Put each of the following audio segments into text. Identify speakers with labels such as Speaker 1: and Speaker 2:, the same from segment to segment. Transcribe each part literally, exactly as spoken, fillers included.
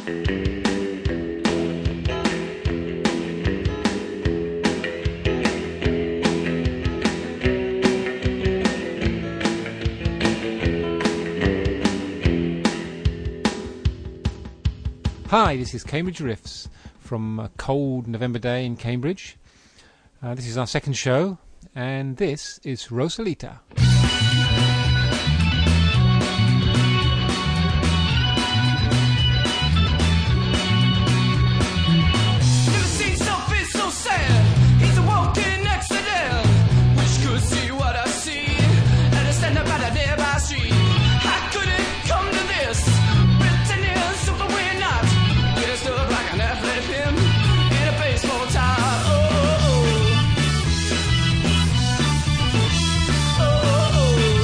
Speaker 1: Hi, this is Cambridge Riffs from a cold November day in Cambridge. Uh, this is our second show, and this is Rosalita.
Speaker 2: Never seen something so sad. He's a walking accident. Wish could see what I see. And I stand up at a nearby street. How could it come to this? Pretending something we're not. Stuck like an athletic pin in a baseball tie. Oh, oh, oh. Oh, oh,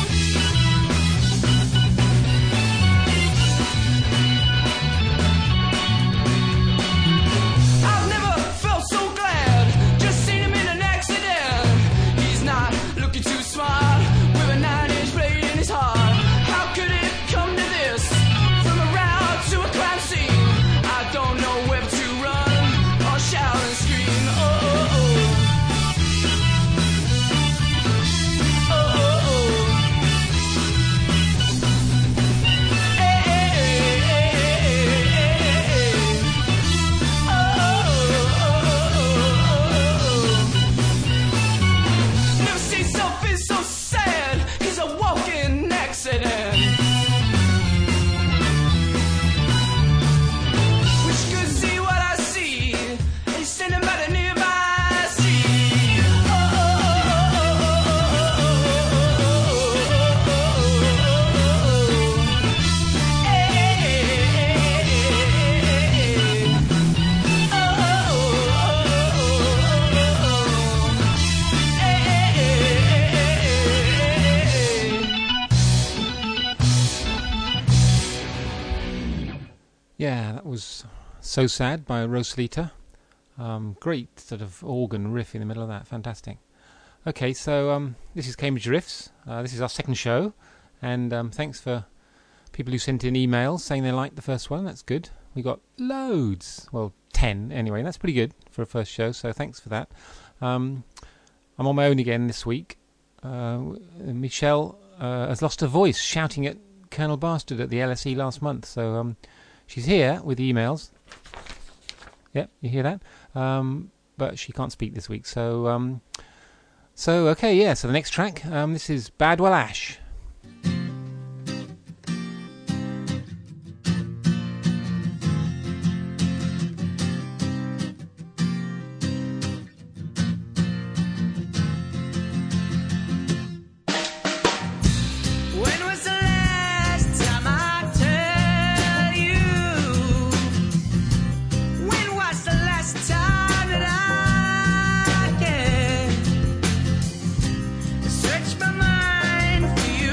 Speaker 2: oh. I've never felt so glad. Just seen him in an accident. He's not looking too smart with a nine-inch blade in his heart. How could it come to this? From a route to a crime scene. I don't know where to run or shout and scream. Oh, oh, oh. Oh, oh, oh. Hey, hey, hey, hey, hey, hey, hey. Oh, oh, oh, oh, oh. Never seen something so sad. He's a walking accident.
Speaker 1: Yeah, that was So Sad by Rosalita. Um, great sort of organ riff in the middle of that. Fantastic. Okay, so um, this is Cambridge Riffs. Uh, this is our second show. And um, thanks for people who sent in emails saying they liked the first one. That's good. We got loads. Well, ten anyway. That's pretty good for a first show, so thanks for that. Um, I'm on my own again this week. Uh, Michelle uh, has lost her voice shouting at Colonel Bastard at the L S E last month. So um, she's here with emails. Yep, you hear that? Um, but she can't speak this week. So, um, so okay, yeah. So the next track, um, this is Badwell Ash.
Speaker 2: Search my mind for you.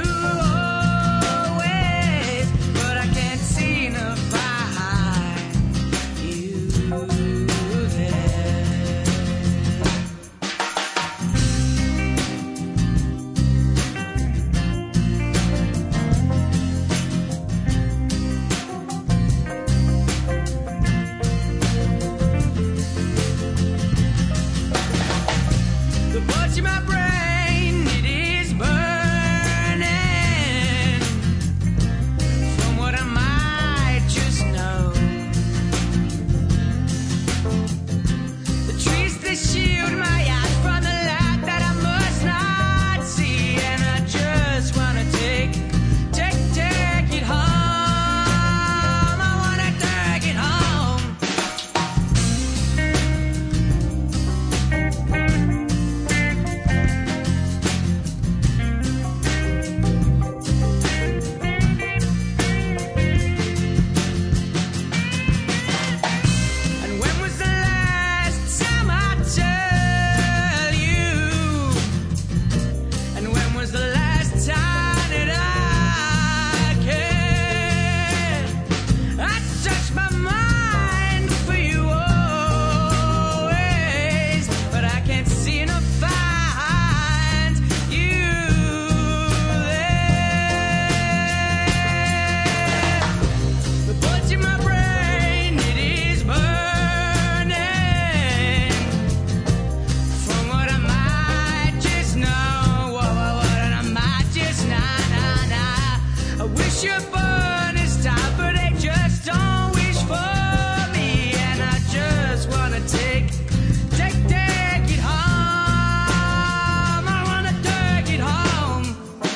Speaker 2: should burn this time, but they just don't wish for me. And I just wanna take, take, take it home. I wanna take it home.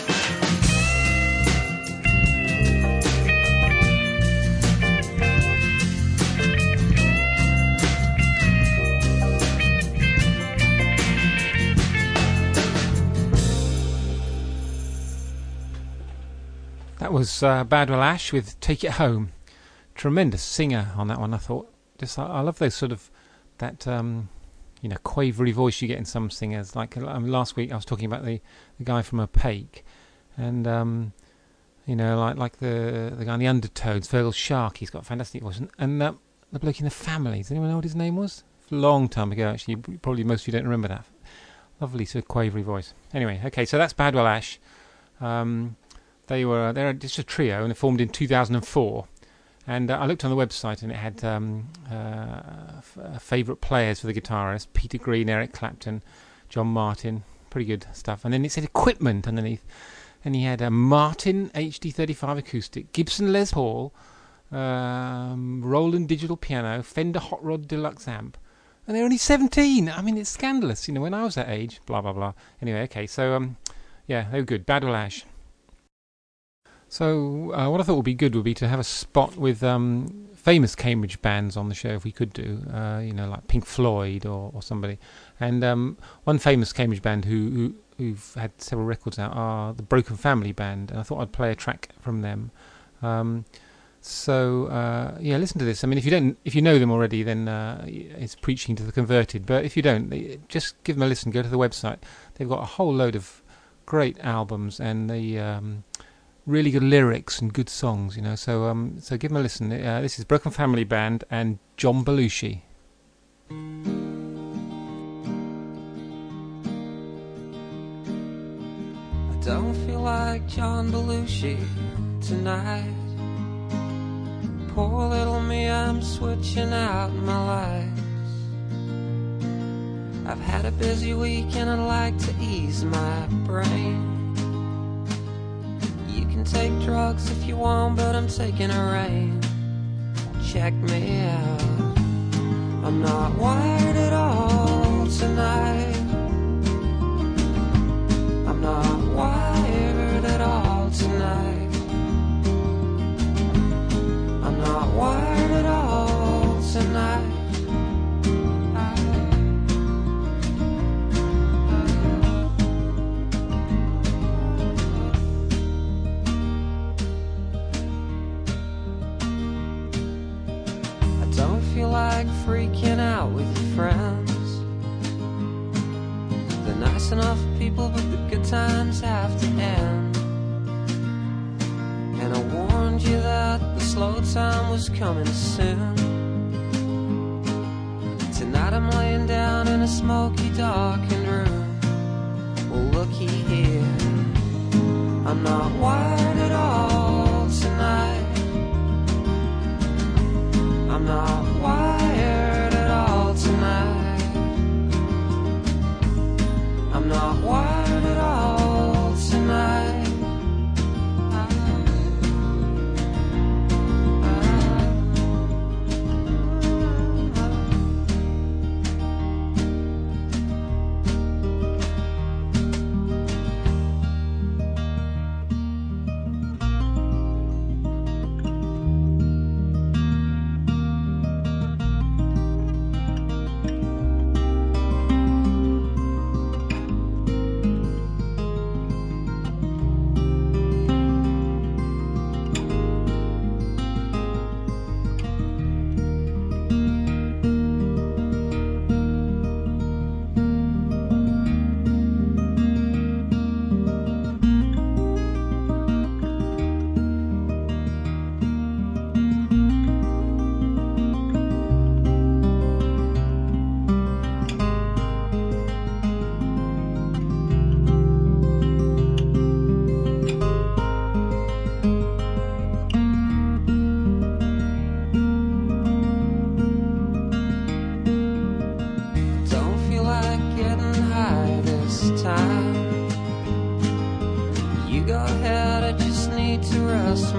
Speaker 1: That was uh, Badwell Ash with Take It Home. Tremendous singer on that one, I thought. Just I, I love those sort of, that, um, you know, quavery voice you get in some singers. Like um, last week I was talking about the, the guy from Opaque. And, um, you know, like like the the guy in the Undertones, Virgil Shark, he's got a fantastic voice. And, and uh, the bloke in The Family, does anyone know what his name was? A long time ago, actually. Probably most of you don't remember that. Lovely sort of quavery voice. Anyway, okay, so that's Badwell Ash. Um... They were they're just a trio, and they formed in two thousand four. And uh, I looked on the website, and it had um, uh, f- uh, favourite players for the guitarist: Peter Green, Eric Clapton, John Martin. Pretty good stuff. And then it said equipment underneath, and he had a Martin H D thirty-five acoustic, Gibson Les Paul, um, Roland digital piano, Fender Hot Rod deluxe amp. And they're only seventeen. I mean, it's scandalous. You know, when I was that age, blah blah blah. Anyway, okay, so um, yeah, they were good. Badwell Ash. So uh, what I thought would be good would be to have a spot with um, famous Cambridge bands on the show, if we could do, uh, you know, like Pink Floyd or, or somebody. And um, one famous Cambridge band who, who, who've had several records out are the Broken Family Band, and I thought I'd play a track from them. Um, so uh, yeah, listen to this. I mean, if you don't, if you know them already, then uh, it's preaching to the converted. But if you don't, just give them a listen. Go to the website. They've got a whole load of great albums, and the um, really good lyrics and good songs, you know. So, um, so give them a listen. Uh, this is Broken Family Band and John Belushi.
Speaker 3: I don't feel like John Belushi tonight. Poor little me, I'm switching out my lights. I've had a busy week and I'd like to ease my brain. Take drugs if you want, but I'm taking a rain. Check me out. I'm not wired at all tonight. I'm not wired at all tonight. I'm not wired at all tonight. Like freaking out with your friends. They're nice enough people, but the good times have to end. And I warned you that the slow time was coming soon. Tonight I'm laying down in a smoky, darkened room. Well, looky here, I'm not wired at all tonight. I'm not wired at all tonight. I'm not wired at all tonight.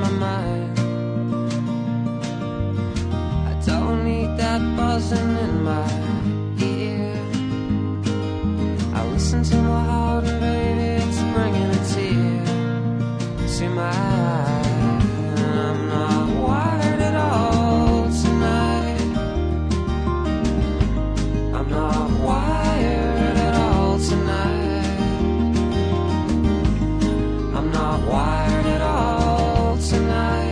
Speaker 3: my mind. I don't need that buzzing in my ear. I listen to my heart and baby, it's bringing a tear to my eye. And I'm not wired at all tonight. I'm not wired at all tonight. I'm not wired at all tonight.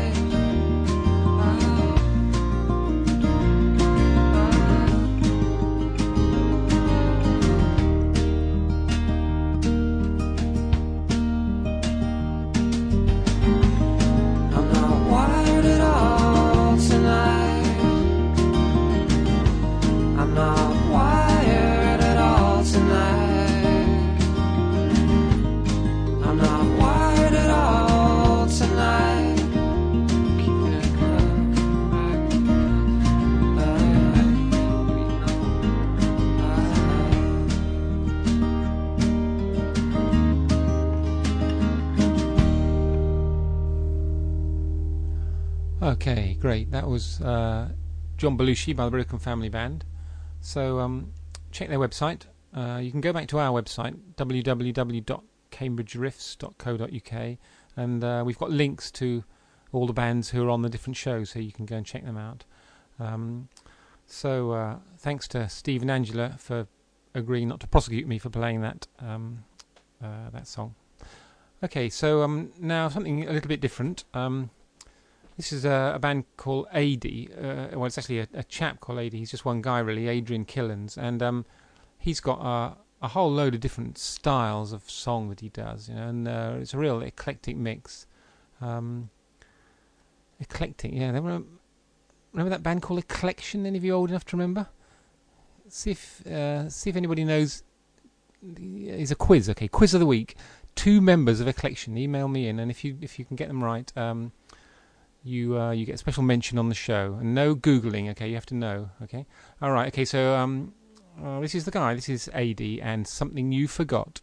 Speaker 1: Okay, great. That was uh, John Belushi by the Broken Family Band. So um, check their website. Uh, you can go back to our website, w w w dot cambridge riffs dot co dot u k, and uh, we've got links to all the bands who are on the different shows, so you can go and check them out. Um, so uh, thanks to Steve and Angela for agreeing not to prosecute me for playing that um, uh, that song. Okay, so um, now something a little bit different. Um, This is a, a band called A D. Uh, well, it's actually a, a chap called A D. He's just one guy, really, Adrian Killens. And um, he's got a, a whole load of different styles of song that he does. You know, and uh, it's a real eclectic mix. Um, eclectic, yeah. Remember, remember that band called Eclection? Any of you old enough to remember? See if uh, see if anybody knows. It's a quiz, okay? Quiz of the week. Two members of Eclection. Email me in, and if you if you can get them right. Um, You uh, you get a special mention on the show, and no googling. Okay, you have to know. Okay, all right. Okay, so um, uh, this is the guy. This is A D and Something You Forgot.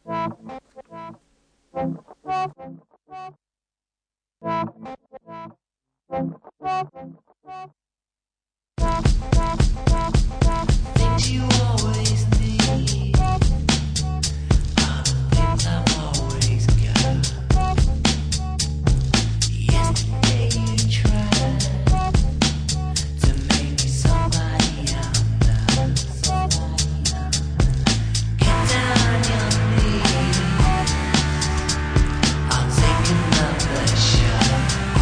Speaker 4: Things you always need, things I've always got. Yesterday you tried to make me somebody I'm not. Get down on your knees, I'll take another shot.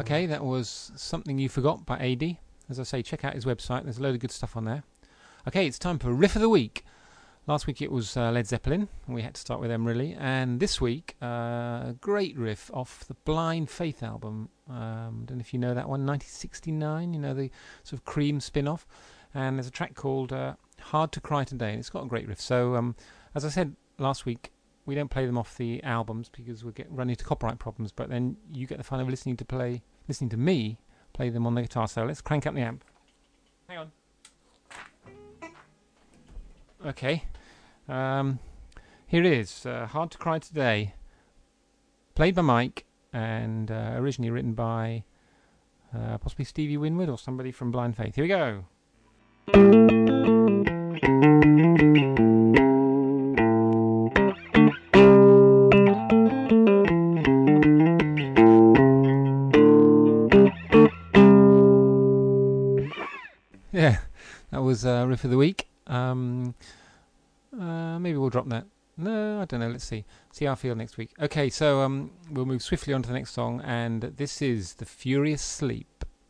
Speaker 1: Okay, that was Something You Forgot by A D. As I say, check out his website. There's a load of good stuff on there. Okay, it's time for Riff of the Week. Last week it was uh, Led Zeppelin. We had to start with them, really. And this week, uh, a great riff off the Blind Faith album. Um, I don't know if you know that one, nineteen sixty-nine, you know, the sort of Cream spin-off. And there's a track called uh, Hard to Cry Today, and it's got a great riff. So, um, as I said last week, we don't play them off the albums because we'll get run into copyright problems, but then you get the fun of listening to play, listening to me play them on the guitar. So let's crank up the amp. Hang on. Okay. Um, here it is. Uh, Hard to Cry Today. Played by Mike and uh, originally written by uh, possibly Stevie Winwood or somebody from Blind Faith. Here we go. Yeah, that was uh, Riff of the Week. Um, uh, maybe we'll drop that. No, I don't know. Let's see. See how I feel next week. Okay, so um, we'll move swiftly on to the next song, and this is The Furious Sleep.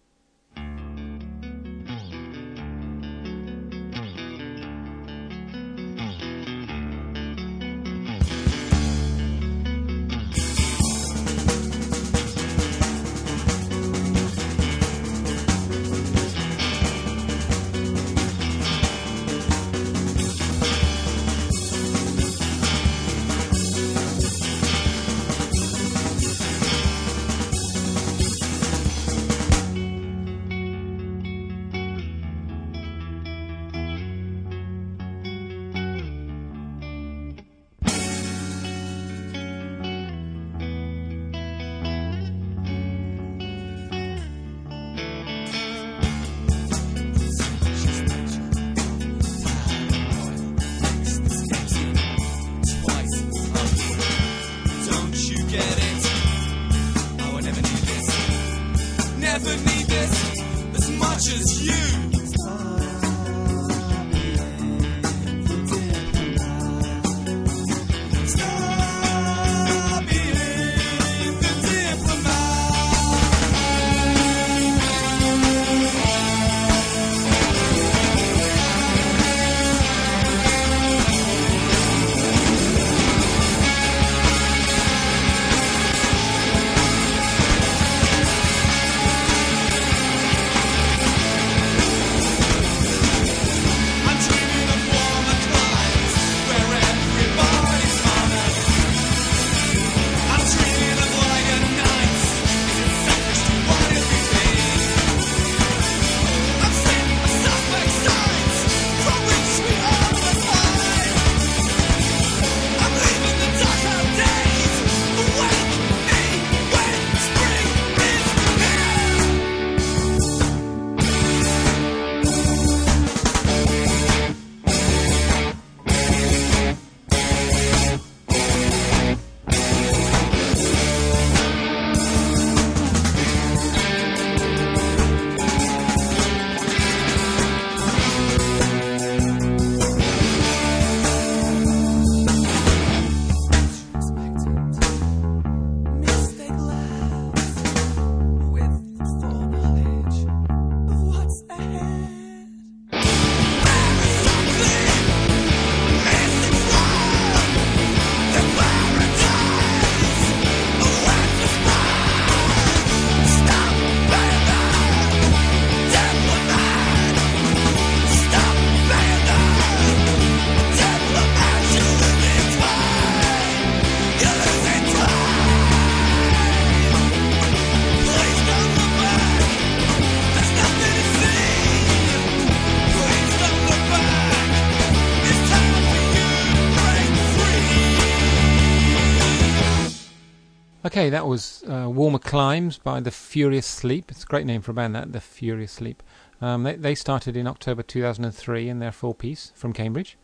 Speaker 1: Okay, that was uh, Warmer Climes by The Furious Sleep. It's a great name for a band, that, The Furious Sleep. Um, they, they started in October two thousand three and they're four-piece from Cambridge.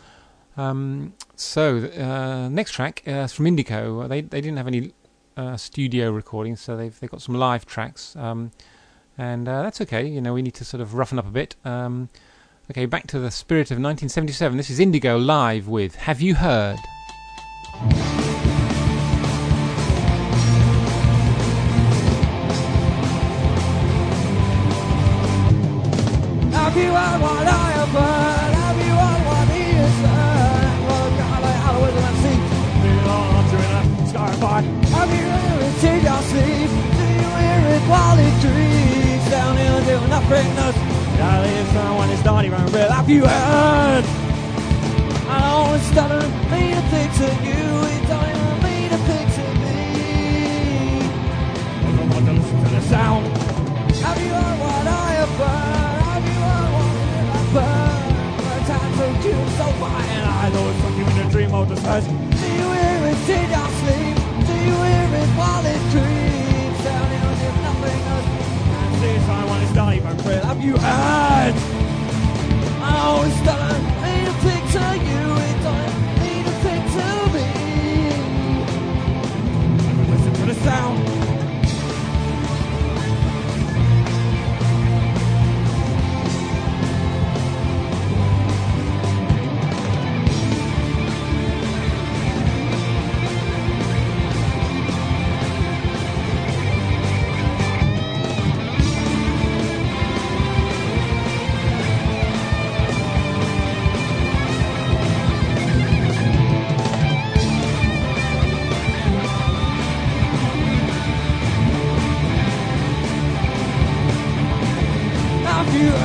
Speaker 1: Um, so, uh, next track uh, is from Indigo. They they didn't have any uh, studio recordings, so they've, they've got some live tracks. Um, and uh, that's okay, you know, we need to sort of roughen up a bit. Um, okay, back to the spirit of nineteen seventy-seven. This is Indigo live with Have You Heard?
Speaker 3: Have you heard what I have heard? Have you heard what he has heard? Well, God, I had a wisdom and see. Feel on to in a sky fire. Have you heard it in your sleep? Do you hear it while it dreams? Down here doing nothingness. Now leave someone is not even real. Have you heard? I know it's starting to mean a picture you. It don't even mean a picture me. I don't want to listen to the sound. Have you heard what I have heard? Have you heard what I have heard? The time so cute, so fine, and I know it's like you in a dream of the first. Do you hear it in your sleep? Do you hear it while it dreams? Down here as if nothing else. And see someone is not even real. Have you heard? I know it's starting to mean a picture you. It don't mean a picture me. Listen to the sound. Have you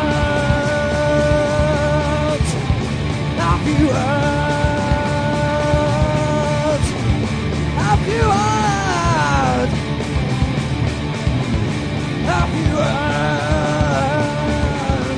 Speaker 3: heard? Have you heard? Have you heard? Have you heard?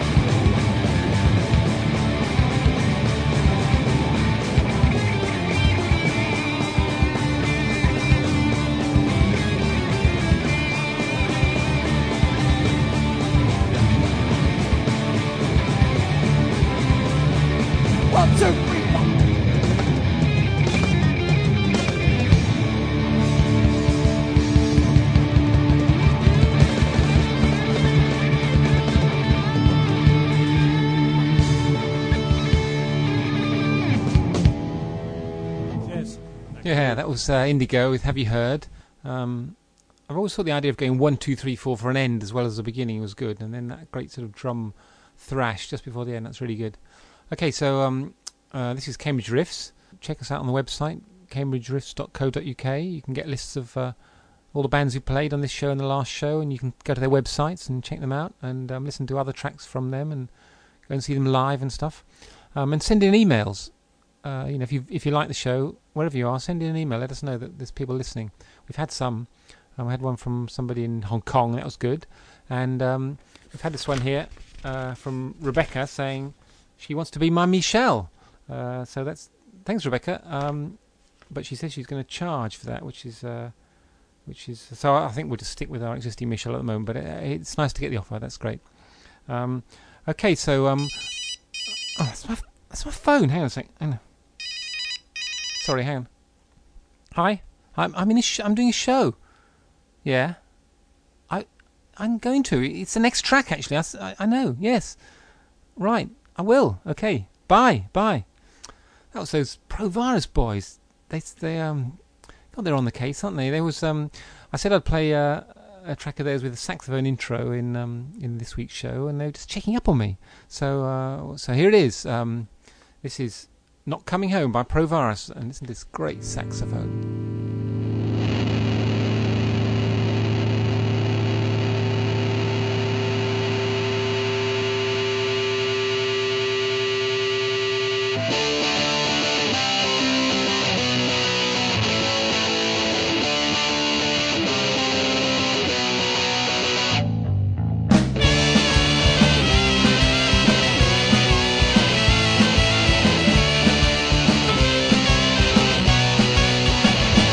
Speaker 3: One, two, three, four. Cheers.
Speaker 1: Yeah, that was uh, Indigo with Have You Heard? Um, I've always thought the idea of going one, two, three, four for an end as well as the beginning was good, and then that great sort of drum thrash just before the end, that's really good. Okay, so um, uh, this is Cambridge Riffs. Check us out on the website, cambridge riffs dot co dot uk. You can get lists of uh, all the bands who played on this show and the last show, and you can go to their websites and check them out and um, listen to other tracks from them and go and see them live and stuff. Um, and send in emails. Uh, you know, if you if you like the show, wherever you are, send in an email. Let us know that there's people listening. We've had some. Um, I had one from somebody in Hong Kong. That was good. And um, we've had this one here uh, from Rebecca saying she wants to be my Michelle. Uh, so that's thanks, Rebecca. Um, but she says she's going to charge for that, which is uh, which is so. I think we'll just stick with our existing Michelle at the moment. But it, it's nice to get the offer. That's great. Um, okay, so um, oh, that's my that's my phone. Hang on a sec. Hang on. Sorry, hang on. Hi, I'm I'm in a sh- I'm doing a show. Yeah, I I'm going to. It's the next track actually. I, s- I, I know. Yes, right. I will. Okay. Bye. Bye. That was those Provaris boys. They they um God, they're on the case, aren't they? There was um I said I'd play uh, a track of theirs with a saxophone intro in um in this week's show, and they were just checking up on me. So uh so here it is. Um, this is Not Coming Home by Provaris, and listen to this great saxophone.
Speaker 5: Thank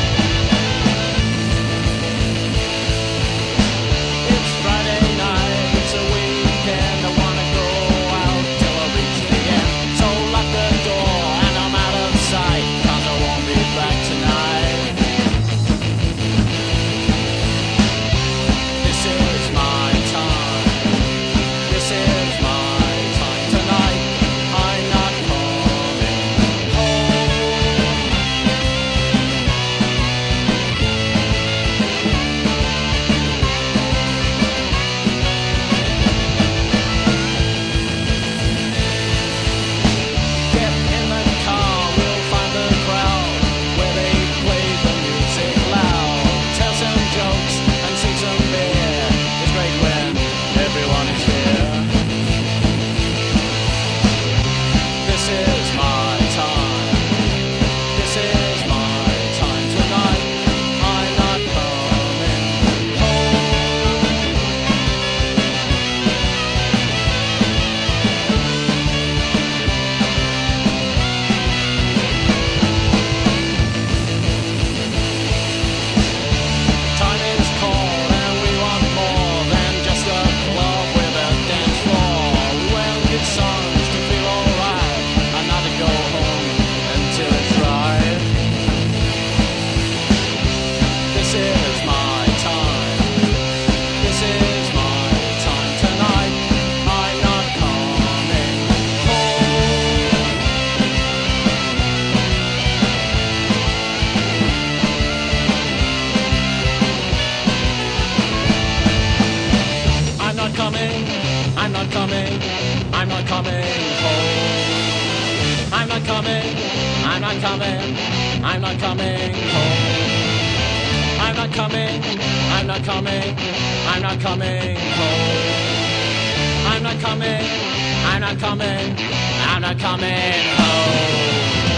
Speaker 5: I'm not coming home. I'm not coming, I'm not coming, I'm not coming home. I'm not coming, I'm not coming, I'm not coming home. I'm not coming, I'm not coming, I'm not coming home.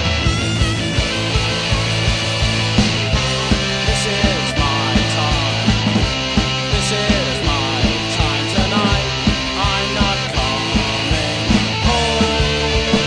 Speaker 5: This is my time. This is my time tonight. I'm not coming home.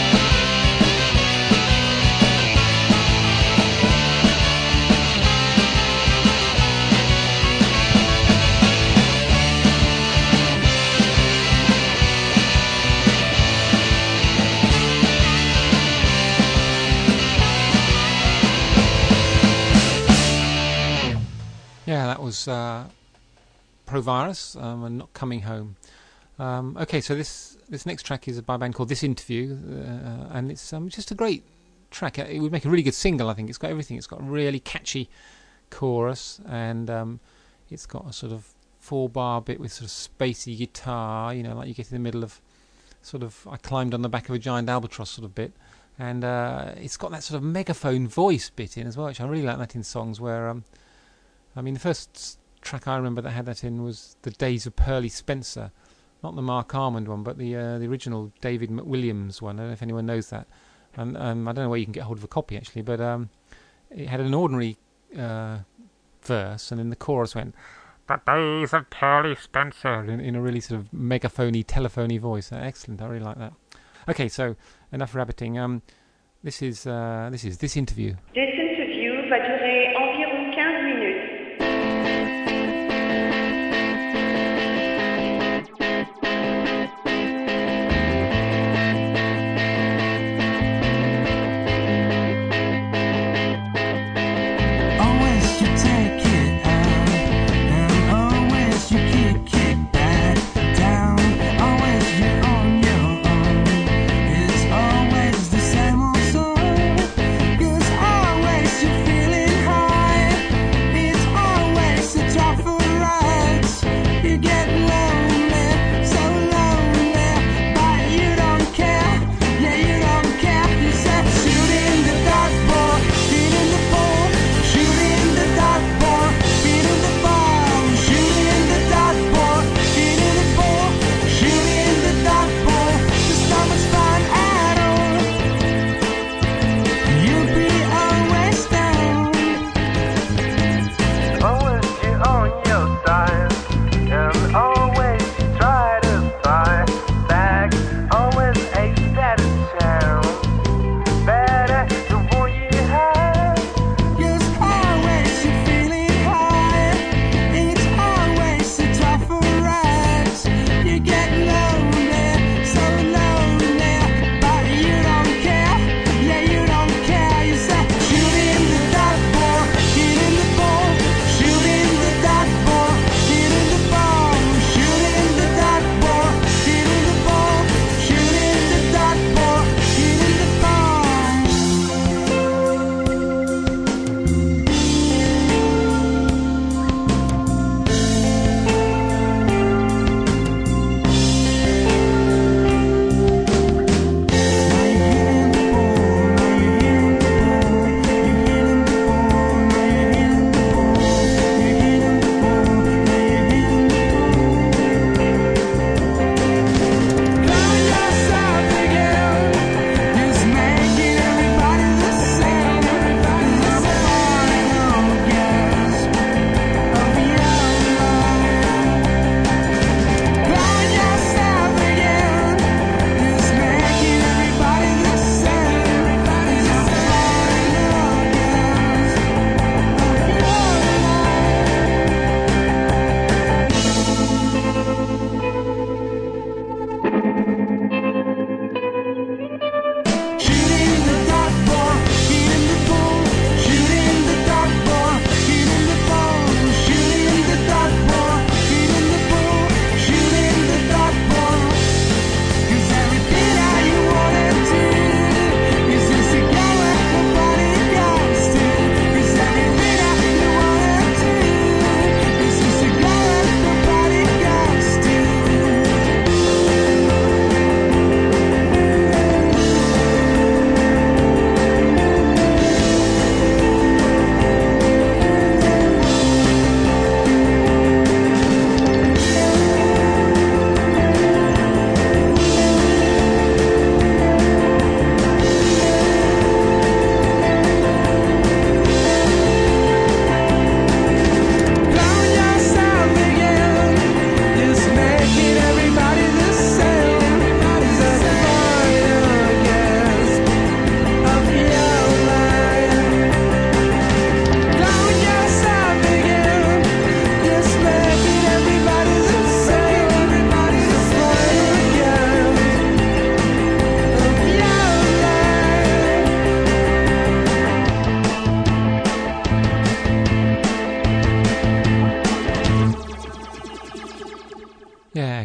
Speaker 1: Yeah, that was uh, Provirus um, and Not Coming Home. Um, okay, so this this next track is by a band called This Interview, uh, and it's um, just a great track. It would make a really good single, I think. It's got everything. It's got a really catchy chorus, and um, it's got a sort of four-bar bit with sort of spacey guitar, you know, like you get in the middle of sort of I Climbed on the Back of a Giant Albatross sort of bit. And uh, it's got that sort of megaphone voice bit in as well, which I really like that in songs where... Um, I mean, the first track I remember that had that in was The Days of Pearly Spencer. Not the Mark Armand one, but the uh, the original David McWilliams one. I don't know if anyone knows that. And um, I don't know where you can get hold of a copy, actually. But um, it had an ordinary uh, verse, and then the chorus went, The Days of Pearly Spencer, in, in a really sort of megaphony, telephony voice. Uh, excellent, I really like that. Okay, so enough rabbiting. Um, this is uh, this is This Interview.
Speaker 6: This interview va durer environ quinze minutes.
Speaker 7: Always you take it out, and always you kick it back down. Always you're on your own. It's always the same old song. 'Cause always you're feeling high.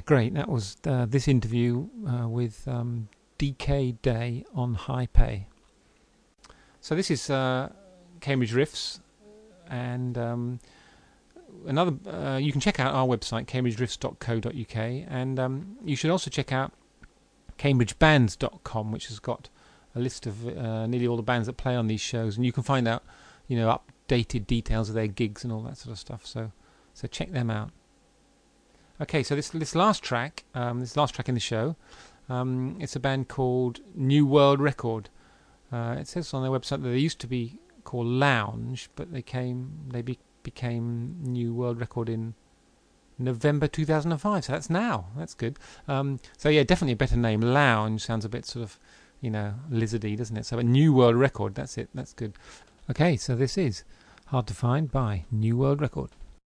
Speaker 1: great. That was uh, this interview uh, with um, D K Day on High Pay. So this is uh, Cambridge Riffs, and um, another. Uh, you can check out our website, cambridge riffs dot co dot uk, and um, you should also check out cambridge bands dot com, which has got a list of uh, nearly all the bands that play on these shows, and you can find out, you know, updated details of their gigs and all that sort of stuff. So, so check them out. Okay, so this this last track, um, this last track in the show, um, it's a band called New World Record. Uh, it says on their website that they used to be called Lounge, but they came they be, became New World Record in November two thousand five. So that's now. That's good. Um, so yeah, definitely a better name. Lounge sounds a bit sort of, you know, lizardy, doesn't it? So a New World Record. That's it. That's good. Okay, so this is Hard to Find by New World Record.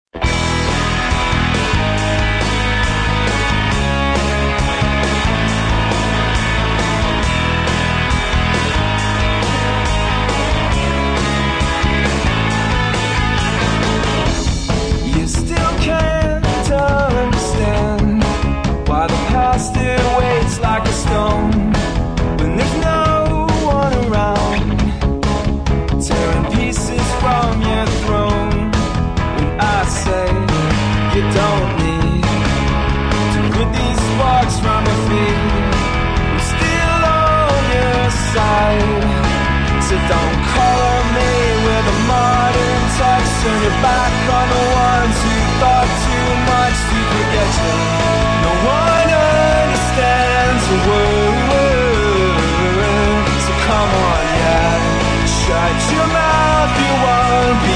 Speaker 7: You still can't understand why the past it waits like a stone when there's no one around, tearing pieces from your throne. When I say you don't need to put these sparks from your feet, I'm still on your side. So don't color me with a modern touch. Turn your back on the ones who thought too much to forget you. No one understands a word. So come on, yeah, shut your mouth, you won't be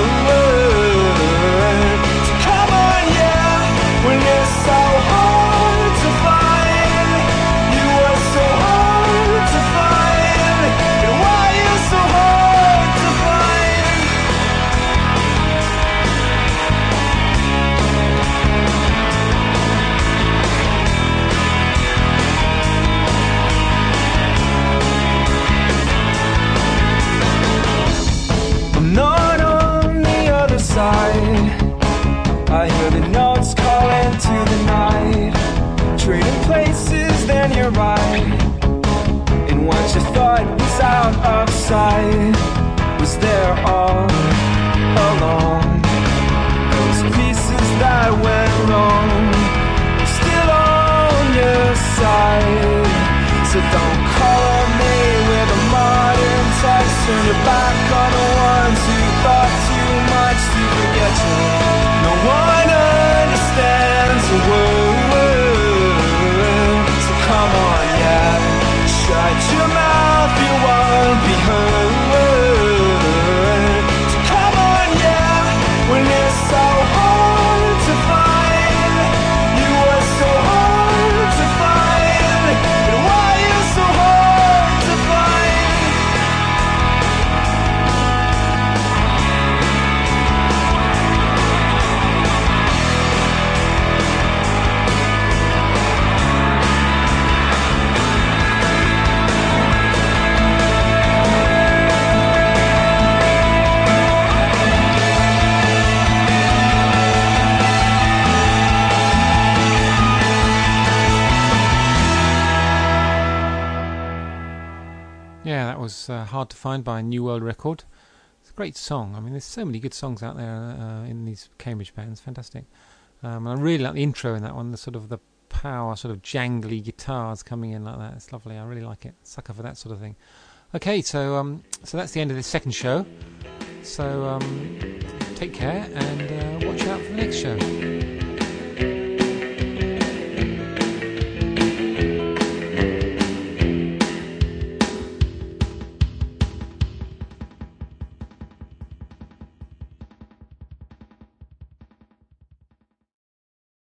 Speaker 7: heard. So come on, yeah, when you're so hard to find, you were so hard to find, and why you're so hard to find. I'm not on the other side. I hear the notes calling to the night, trading places, then you're right. And what you thought was out of sight was there all along. Those pieces that went wrong, I'm still on your side. So don't color me with a modern touch. Turn your back on the ones who thought too much to forget you. No one understands a word. So come on, yeah, shut your mouth, you won't be heard. So come on, yeah, when it's so hard to find, you were so hard to find, and why you're so hard to find.
Speaker 1: Yeah, that was uh, Hard to Find by New World Record. It's a great song. I mean, there's so many good songs out there uh, in these Cambridge bands. Fantastic. Um, and I really like the intro in that one, the sort of the power, sort of jangly guitars coming in like that. It's lovely. I really like it. Sucker for that sort of thing. Okay, so um, so that's the end of this second show. So um, take care and uh, watch out for the next show.